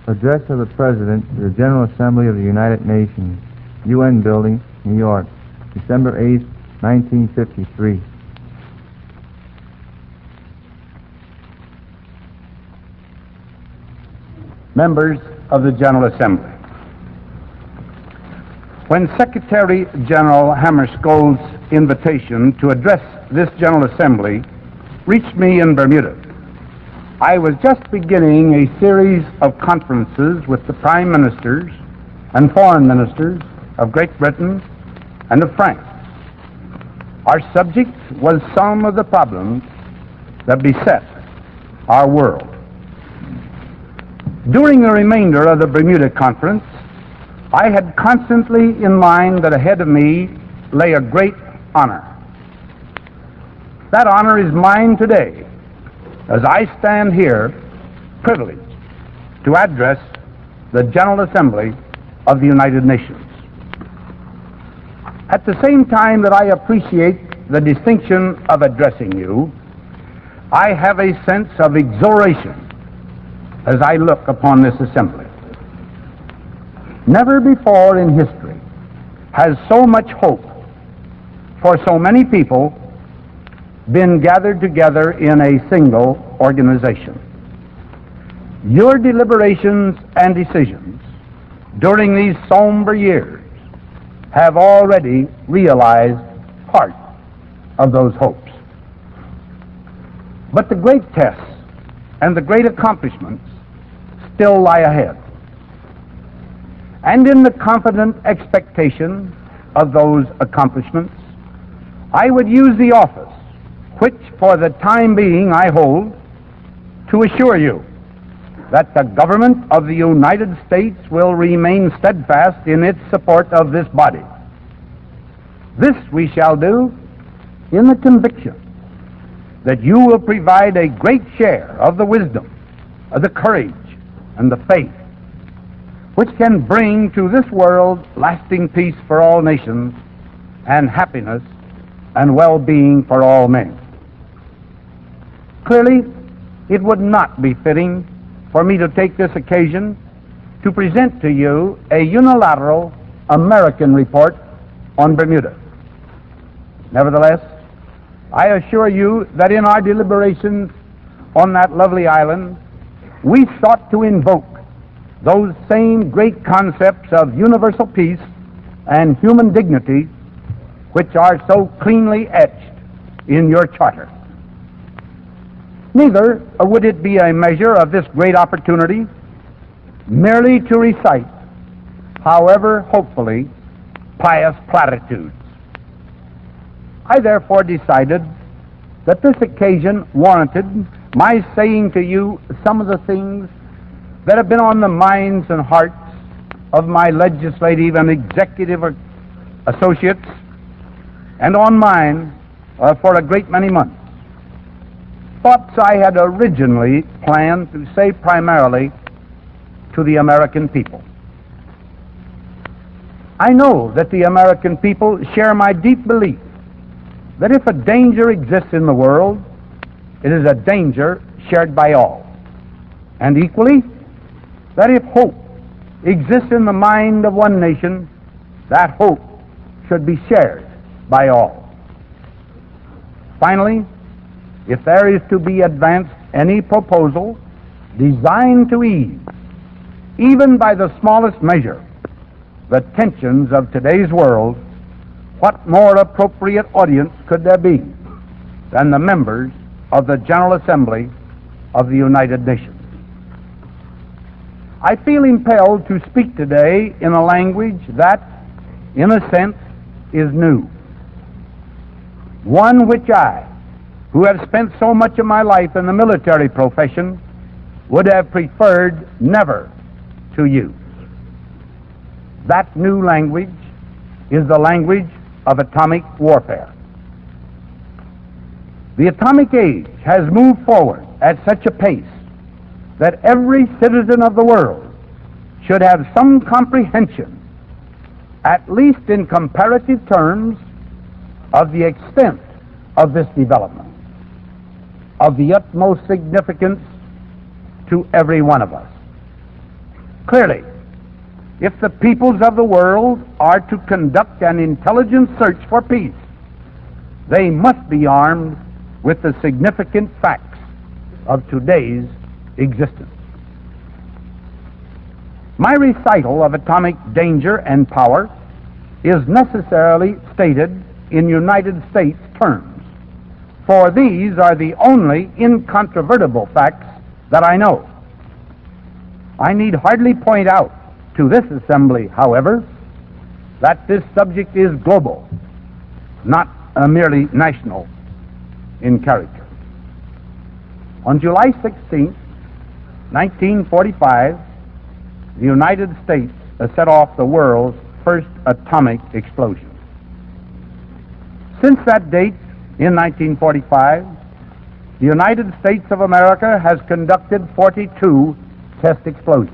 Address of the President to the General Assembly of the United Nations, UN Building, New York, December 8, 1953. Members of the General Assembly. When Secretary General Hammarskjöld's invitation to address this General Assembly reached me in Bermuda, I was just beginning a series of conferences with the Prime Ministers and Foreign Ministers of Great Britain and of France. Our subject was some of the problems that beset our world. During the remainder of the Bermuda Conference, I had constantly in mind that ahead of me lay a great honor. That honor is mine today, as I stand here privileged to address the General Assembly of the United Nations. At the same time that I appreciate the distinction of addressing you, I have a sense of exhilaration as I look upon this assembly. Never before in history has so much hope for so many people been gathered together in a single organization. Your deliberations and decisions during these somber years have already realized part of those hopes. But the great tests and the great accomplishments still lie ahead. And in the confident expectation of those accomplishments, I would use the office which for the time being I hold to assure you that the government of the United States will remain steadfast in its support of this body. This we shall do in the conviction that you will provide a great share of the wisdom, of the courage, and the faith which can bring to this world lasting peace for all nations and happiness and well-being for all men. Clearly, it would not be fitting for me to take this occasion to present to you a unilateral American report on Bermuda. Nevertheless, I assure you that in our deliberations on that lovely island, we sought to invoke those same great concepts of universal peace and human dignity which are so cleanly etched in your charter. Neither would it be a measure of this great opportunity merely to recite, however hopefully, pious platitudes. I therefore decided that this occasion warranted my saying to you some of the things that have been on the minds and hearts of my legislative and executive associates and on mine for a great many months. Thoughts I had originally planned to say primarily to the American people. I know that the American people share my deep belief that if a danger exists in the world, it is a danger shared by all. And equally, that if hope exists in the mind of one nation, that hope should be shared by all. Finally, if there is to be advanced any proposal designed to ease, even by the smallest measure, the tensions of today's world, what more appropriate audience could there be than the members of the General Assembly of the United Nations? I feel impelled to speak today in a language that, in a sense, is new. One which I, who have spent so much of my life in the military profession, would have preferred never to use. That new language is the language of atomic warfare. The atomic age has moved forward at such a pace that every citizen of the world should have some comprehension, at least in comparative terms, of the extent of this development, of the utmost significance to every one of us. Clearly, if the peoples of the world are to conduct an intelligent search for peace, they must be armed with the significant facts of today's existence. My recital of atomic danger and power is necessarily stated in United States terms, for these are the only incontrovertible facts that I know. I need hardly point out to this assembly, however, that this subject is global, not merely national in character. On July 16, 1945, the United States set off the world's first atomic explosion. Since that date, in 1945, the United States of America has conducted 42 test explosions.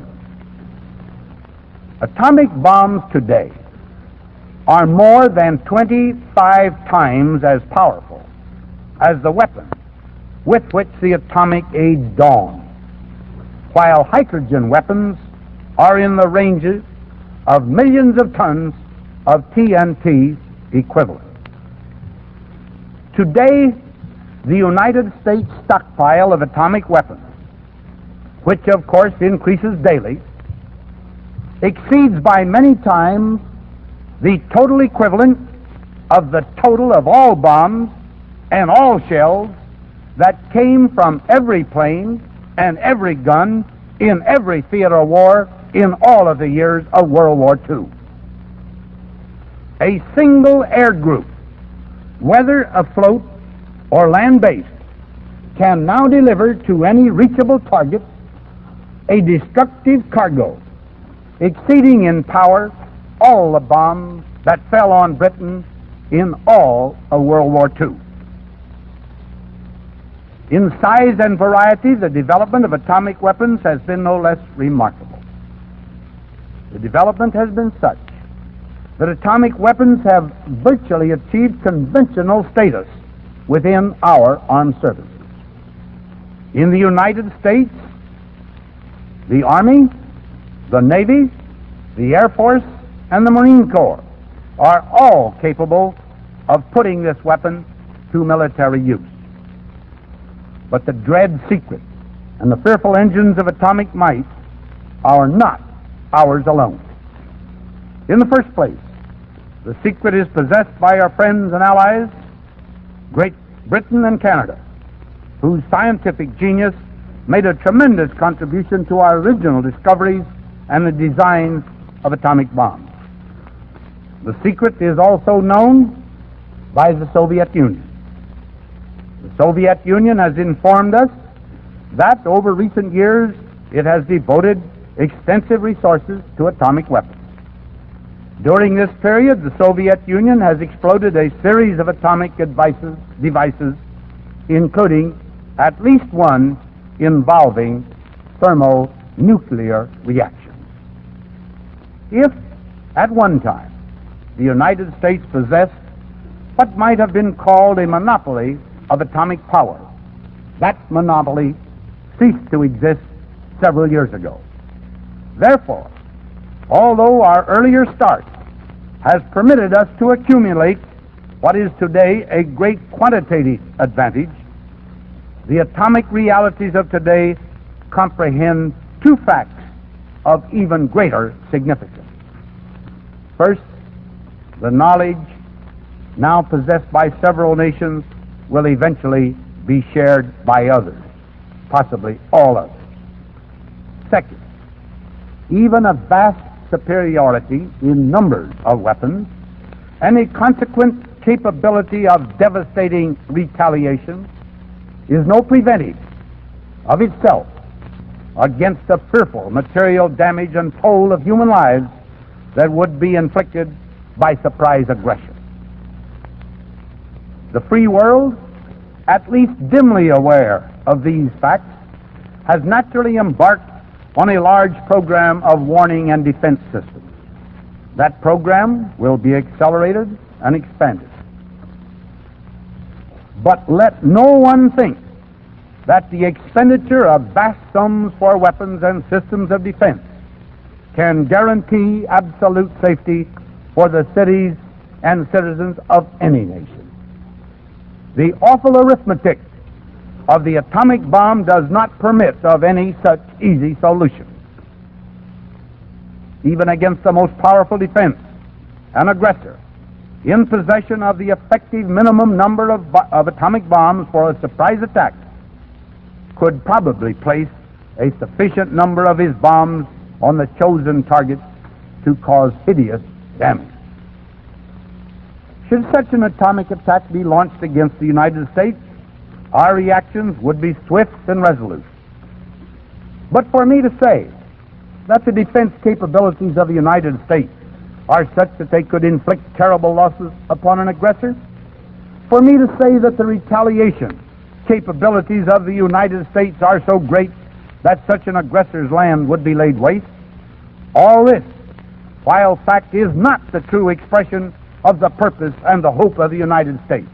Atomic bombs today are more than 25 times as powerful as the weapon with which the atomic age dawned, while hydrogen weapons are in the ranges of millions of tons of TNT equivalent. Today, the United States stockpile of atomic weapons, which of course increases daily, exceeds by many times the total equivalent of the total of all bombs and all shells that came from every plane and every gun in every theater of war in all of the years of World War II. A single air group, whether afloat or land-based, can now deliver to any reachable target a destructive cargo exceeding in power all the bombs that fell on Britain in all of World War II. In size and variety, the development of atomic weapons has been no less remarkable. The development has been such that atomic weapons have virtually achieved conventional status within our armed services. In the United States, the Army, the Navy, the Air Force, and the Marine Corps are all capable of putting this weapon to military use. But the dread secret and the fearful engines of atomic might are not ours alone. In the first place, the secret is possessed by our friends and allies, Great Britain and Canada, whose scientific genius made a tremendous contribution to our original discoveries and the designs of atomic bombs. The secret is also known by the Soviet Union. The Soviet Union has informed us that over recent years it has devoted extensive resources to atomic weapons. During this period, the Soviet Union has exploded a series of atomic devices, including at least one involving thermonuclear reactions. If, at one time, the United States possessed what might have been called a monopoly of atomic power, that monopoly ceased to exist several years ago. Therefore, although our earlier start has permitted us to accumulate what is today a great quantitative advantage, the atomic realities of today comprehend two facts of even greater significance. First, the knowledge now possessed by several nations will eventually be shared by others, possibly all others. Second, even a vast superiority in numbers of weapons and a consequent capability of devastating retaliation is no preventive of itself against the fearful material damage and toll of human lives that would be inflicted by surprise aggression. The free world, at least dimly aware of these facts, has naturally embarked on a large program of warning and defense systems. That program will be accelerated and expanded. But let no one think that the expenditure of vast sums for weapons and systems of defense can guarantee absolute safety for the cities and citizens of any nation. The awful arithmetic of the atomic bomb does not permit of any such easy solution. Even against the most powerful defense, an aggressor in possession of the effective minimum number of atomic bombs for a surprise attack could probably place a sufficient number of his bombs on the chosen target to cause hideous damage. Should such an atomic attack be launched against the United States, our reactions would be swift and resolute. But for me to say that the defense capabilities of the United States are such that they could inflict terrible losses upon an aggressor, for me to say that the retaliation capabilities of the United States are so great that such an aggressor's land would be laid waste, all this, while fact is not the true expression of the purpose and the hope of the United States.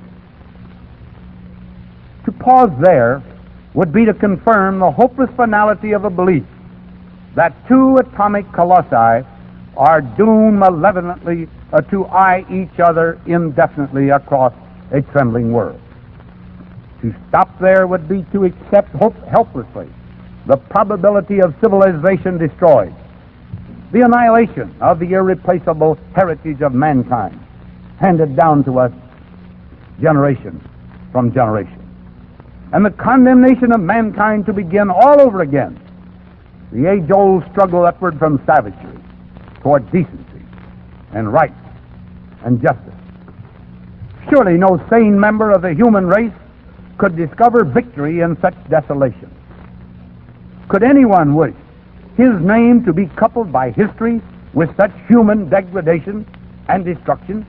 To pause there would be to confirm the hopeless finality of a belief that two atomic colossi are doomed malevolently to eye each other indefinitely across a trembling world. To stop there would be to accept helplessly the probability of civilization destroyed, the annihilation of the irreplaceable heritage of mankind, handed down to us generation from generation, and the condemnation of mankind to begin all over again the age-old struggle upward from savagery toward decency and right and justice. Surely no sane member of the human race could discover victory in such desolation. Could anyone wish his name to be coupled by history with such human degradation and destruction?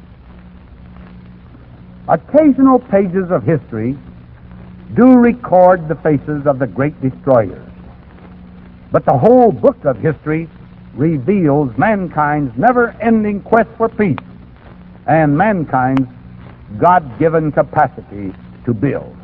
Occasional pages of history do record the faces of the great destroyers, but the whole book of history reveals mankind's never-ending quest for peace and mankind's God-given capacity to build.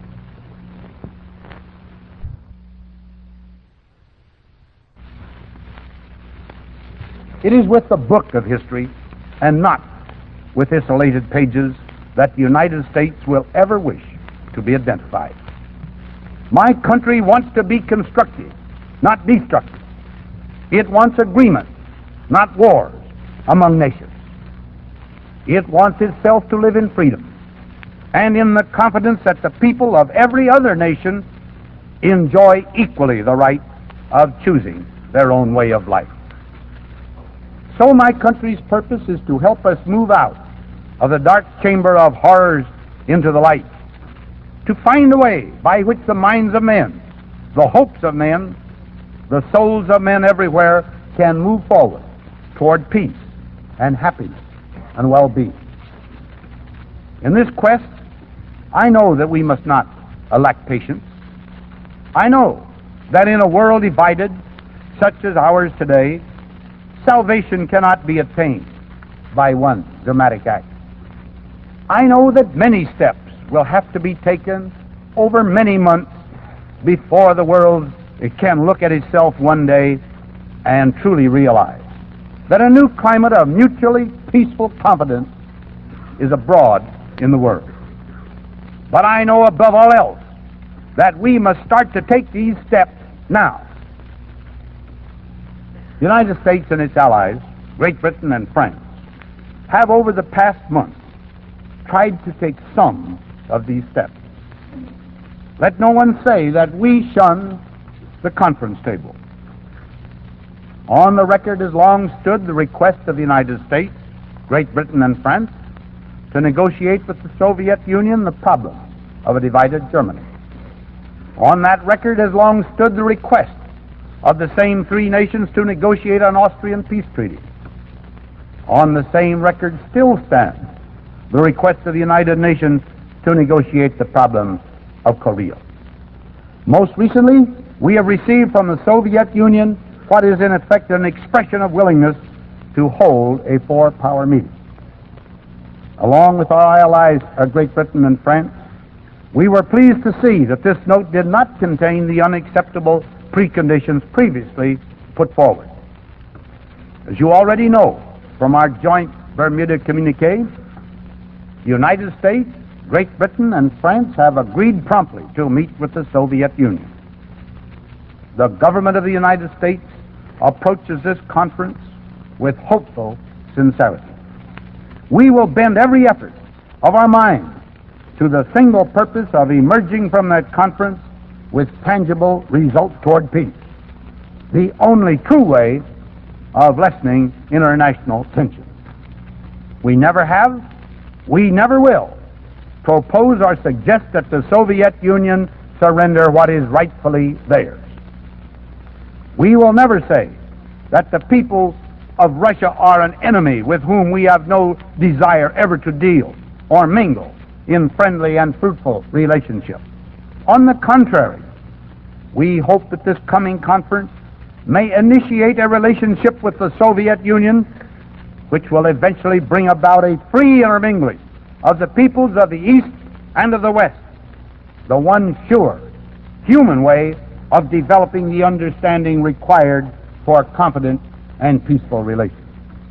It is with the book of history and not with isolated pages that the United States will ever wish to be identified. My country wants to be constructive, not destructive. It wants agreement, not wars among nations. It wants itself to live in freedom and in the confidence that the people of every other nation enjoy equally the right of choosing their own way of life. So my country's purpose is to help us move out of the dark chamber of horrors into the light, to find a way by which the minds of men, the hopes of men, the souls of men everywhere can move forward toward peace and happiness and well-being. In this quest, I know that we must not lack patience. I know that in a world divided, such as ours today, salvation cannot be attained by one dramatic act. I know that many steps will have to be taken over many months before the world can look at itself one day and truly realize that a new climate of mutually peaceful confidence is abroad in the world. But I know above all else that we must start to take these steps now. The United States and its allies, Great Britain and France, have over the past month tried to take some of these steps. Let no one say that we shun the conference table. On the record has long stood the request of the United States, Great Britain and France to negotiate with the Soviet Union the problem of a divided Germany. On that record has long stood the request of the same three nations to negotiate an Austrian peace treaty. On the same record still stands the request of the United Nations to negotiate the problem of Korea. Most recently, we have received from the Soviet Union what is in effect an expression of willingness to hold a four-power meeting. Along with our allies, Great Britain and France, we were pleased to see that this note did not contain the unacceptable preconditions previously put forward. As you already know from our joint Bermuda communique, the United States, Great Britain, and France have agreed promptly to meet with the Soviet Union. The government of the United States approaches this conference with hopeful sincerity. We will bend every effort of our minds to the single purpose of emerging from that conference with tangible results toward peace, the only true way of lessening international tensions. We never have, we never will propose or suggest that the Soviet Union surrender what is rightfully theirs. We will never say that the people of Russia are an enemy with whom we have no desire ever to deal or mingle in friendly and fruitful relationship. On the contrary, we hope that this coming conference may initiate a relationship with the Soviet Union which will eventually bring about a free intermingling of the peoples of the East and of the West, the one sure, human way of developing the understanding required for confident and peaceful relations.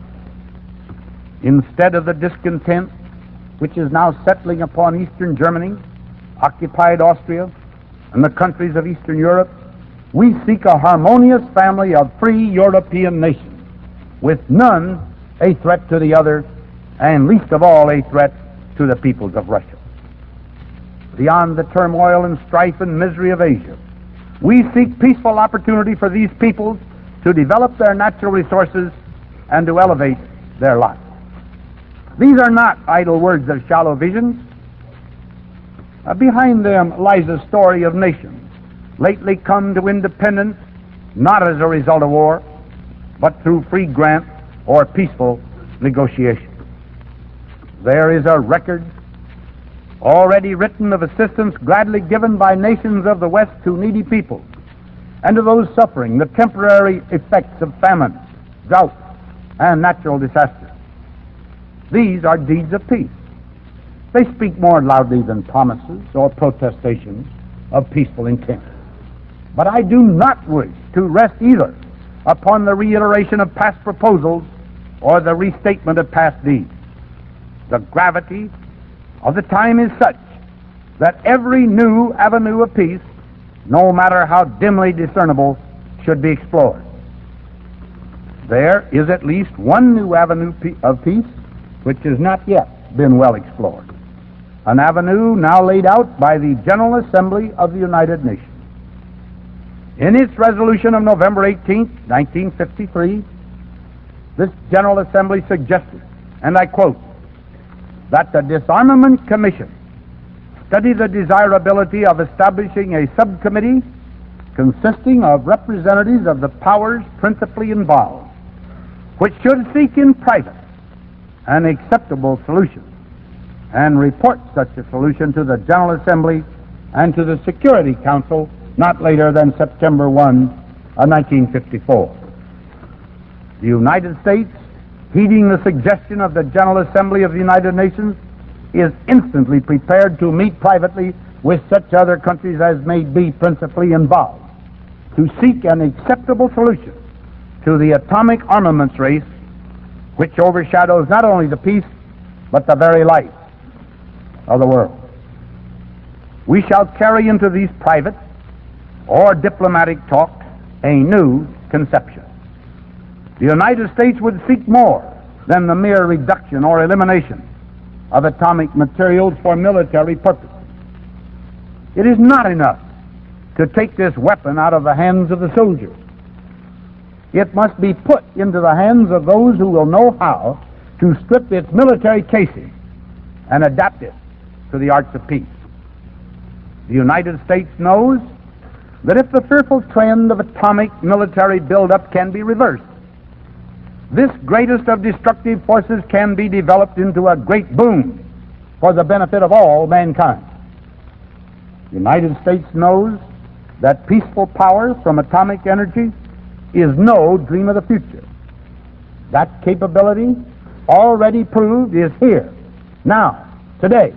Instead of the discontent which is now settling upon Eastern Germany, occupied Austria, and the countries of Eastern Europe, we seek a harmonious family of free European nations, with none a threat to the other, and least of all a threat to the peoples of Russia. Beyond the turmoil and strife and misery of Asia, we seek peaceful opportunity for these peoples to develop their natural resources and to elevate their lot. These are not idle words of shallow visions. Behind them lies a story of nations lately come to independence not as a result of war, but through free grant or peaceful negotiation. There is a record already written of assistance gladly given by nations of the West to needy peoples and to those suffering the temporary effects of famine, drought, and natural disasters. These are deeds of peace. They speak more loudly than promises or protestations of peaceful intent. But I do not wish to rest either upon the reiteration of past proposals or the restatement of past deeds. The gravity of the time is such that every new avenue of peace, no matter how dimly discernible, should be explored. There is at least one new avenue of peace which has not yet been well explored, an avenue now laid out by the General Assembly of the United Nations. In its resolution of November 18, 1953, this General Assembly suggested, and I quote, that the Disarmament Commission study the desirability of establishing a subcommittee consisting of representatives of the powers principally involved, which should seek in private an acceptable solution and report such a solution to the General Assembly and to the Security Council not later than September 1, 1954. The United States, heeding the suggestion of the General Assembly of the United Nations, is instantly prepared to meet privately with such other countries as may be principally involved to seek an acceptable solution to the atomic armaments race which overshadows not only the peace but the very life of the world. We shall carry into these private or diplomatic talks a new conception. The United States would seek more than the mere reduction or elimination of atomic materials for military purposes. It is not enough to take this weapon out of the hands of the soldiers. It must be put into the hands of those who will know how to strip its military casing and adapt it to the arts of peace. The United States knows that if the fearful trend of atomic military buildup can be reversed, this greatest of destructive forces can be developed into a great boon for the benefit of all mankind. The United States knows that peaceful power from atomic energy is no dream of the future. That capability, already proved, is here, now, today.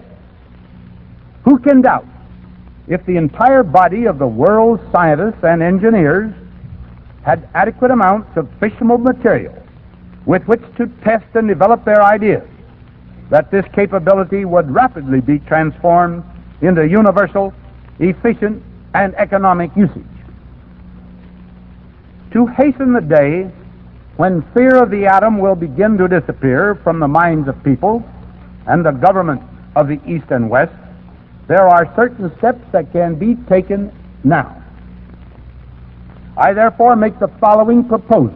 Who can doubt if the entire body of the world's scientists and engineers had adequate amounts of fissionable material with which to test and develop their ideas, that this capability would rapidly be transformed into universal, efficient, and economic usage. To hasten the day when fear of the atom will begin to disappear from the minds of people and the government of the East and West, there are certain steps that can be taken now. I therefore make the following proposal.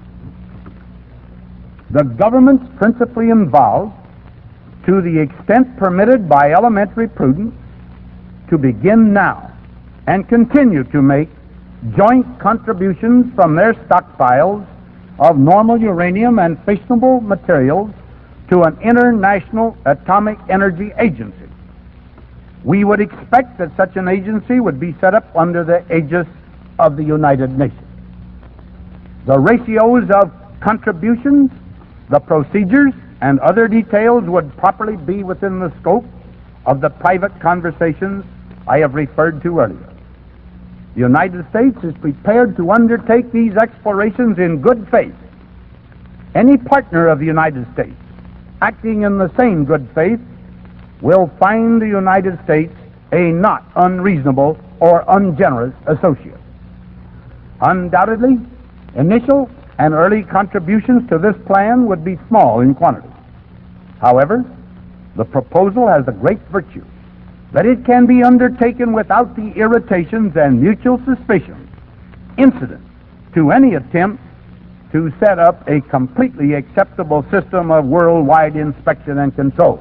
The governments principally involved, to the extent permitted by elementary prudence, to begin now and continue to make joint contributions from their stockpiles of normal uranium and fissionable materials to an international atomic energy agency. We would expect that such an agency would be set up under the aegis of the United Nations. The ratios of contributions, the procedures, and other details would properly be within the scope of the private conversations I have referred to earlier. The United States is prepared to undertake these explorations in good faith. Any partner of the United States acting in the same good faith will find the United States a not unreasonable or ungenerous associate. Undoubtedly, initial and early contributions to this plan would be small in quantity. However, the proposal has the great virtue that it can be undertaken without the irritations and mutual suspicions incident to any attempt to set up a completely acceptable system of worldwide inspection and control.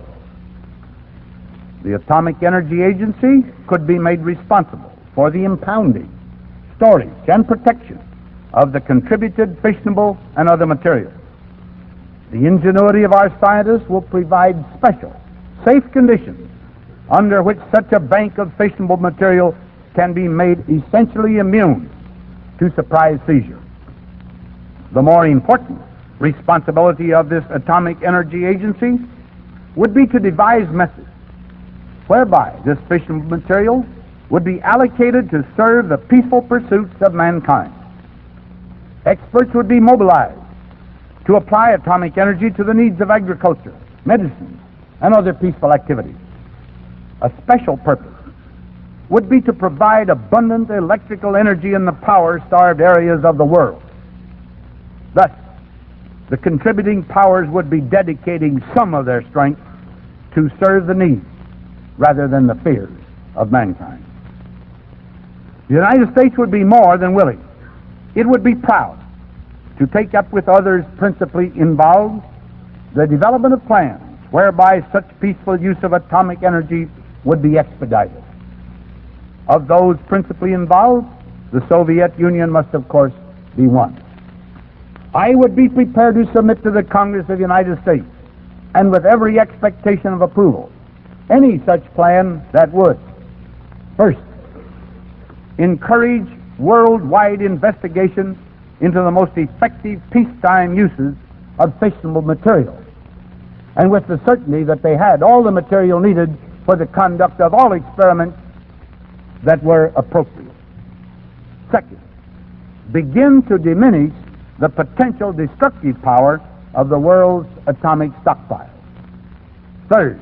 The Atomic Energy Agency could be made responsible for the impounding, storage, and protection of the contributed fissionable and other materials. The ingenuity of our scientists will provide special, safe conditions under which such a bank of fissionable material can be made essentially immune to surprise seizure. The more important responsibility of this Atomic Energy Agency would be to devise methods whereby this fissionable material would be allocated to serve the peaceful pursuits of mankind. Experts would be mobilized to apply atomic energy to the needs of agriculture, medicine, and other peaceful activities. A special purpose would be to provide abundant electrical energy in the power-starved areas of the world. Thus, the contributing powers would be dedicating some of their strength to serve the needs rather than the fears of mankind. The United States would be more than willing. It would be proud to take up with others principally involved the development of plans whereby such peaceful use of atomic energy would be expedited. Of those principally involved, the Soviet Union must, of course, be one. I would be prepared to submit to the Congress of the United States, and with every expectation of approval, any such plan that would, first, encourage worldwide investigation into the most effective peacetime uses of fissionable material, and with the certainty that they had all the material needed for the conduct of all experiments that were appropriate. Second, begin to diminish the potential destructive power of the world's atomic stockpile. Third,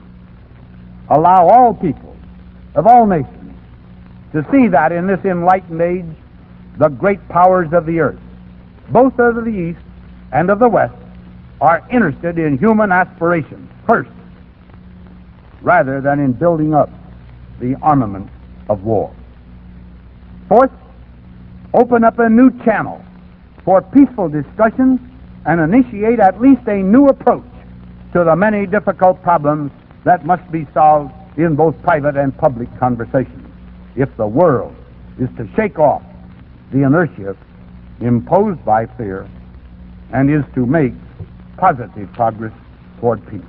allow all people of all nations to see that in this enlightened age, the great powers of the earth, both of the East and of the West, are interested in human aspirations first, rather than in building up the armament of war. Fourth, open up a new channel for peaceful discussions and initiate at least a new approach to the many difficult problems that must be solved in both private and public conversations if the world is to shake off the inertia imposed by fear and is to make positive progress toward peace.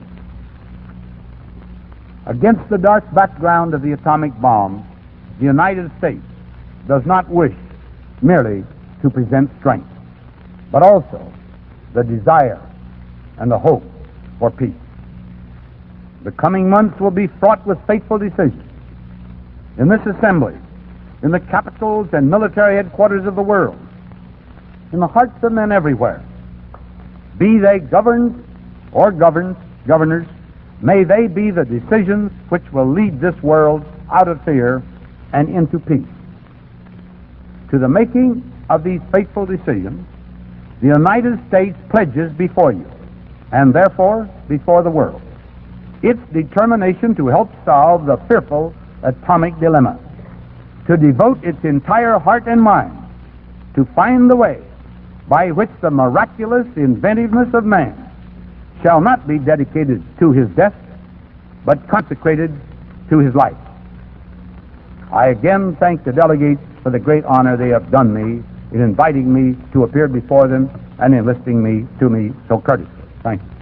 Against the dark background of the atomic bomb, the United States does not wish merely to present strength, but also the desire and the hope for peace. The coming months will be fraught with fateful decisions. In this assembly, in the capitals and military headquarters of the world, in the hearts of men everywhere, be they governed or governors, may they be the decisions which will lead this world out of fear and into peace. To the making of these fateful decisions, the United States pledges before you, and therefore before the world, its determination to help solve the fearful atomic dilemma, to devote its entire heart and mind to find the way by which the miraculous inventiveness of man shall not be dedicated to his death, but consecrated to his life. I again thank the delegates for the great honor they have done me in inviting me to appear before them and enlisting me so courteously. Thank you.